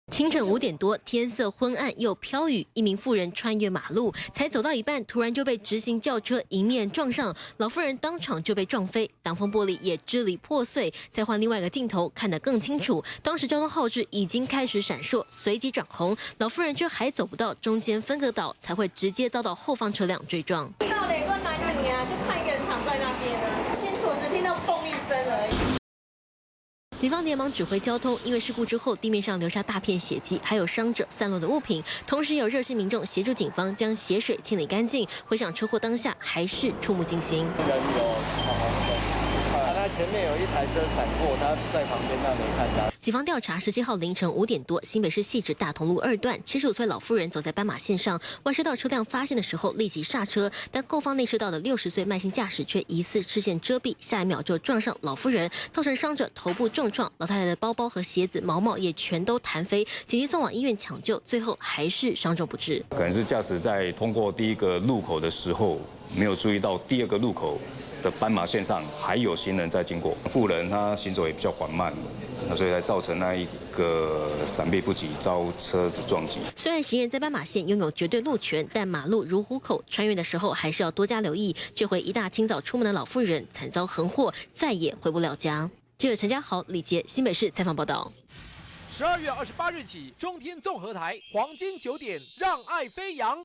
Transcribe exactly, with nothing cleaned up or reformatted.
清晨五点多，天色昏暗又飘雨，一名妇人穿越马路，才走到一半，突然就被直行轿车迎面撞上，老妇人当场就被撞飞，挡风玻璃也支离破碎。再换另外一个镜头，看得更清楚，当时交通号志已经开始闪烁，随即转红，老妇人却还走不到中间分隔岛，才会直接遭到后方车辆追撞。 到雷乱哪里啊？就看一个人躺在那边啊，清楚只听到砰一声而已。 警方连忙指挥交通，因为事故之后地面上留下大片血迹，还有伤者散落的物品，同时也有热心民众协助警方将血水清理干净。回想车祸当下，还是触目惊心。 人有闯红灯，他在前面有一台车闪过，他在旁边，他没看到。 警方调查，十七号凌晨五点多，新北市汐止大同路二段，七十五岁老妇人走在斑马线上，外车道车辆发现的时候立即刹车，但后方内车道的六十岁慢性驾驶却疑似视线遮蔽，下一秒就撞上老妇人，造成伤者头部重创，老太太的包包和鞋子、毛毛也全都弹飞，紧急送往医院抢救，最后还是伤重不治。 可能是驾驶在通过第一个路口的时候，没有注意到第二个路口的斑马线上还有行人在经过，妇人她行走也比较缓慢。 那所以才造成那一个闪避不及，遭车子撞击。 虽然行人在斑马线拥有绝对路权，但马路如虎口，穿越的时候还是要多加留意。这回一大清早出门的老妇人惨遭横祸，再也回不了家。记者陈家豪、李杰，新北市采访报道。 十二月二十八日起，中天综合台黄金九点，让爱飞扬。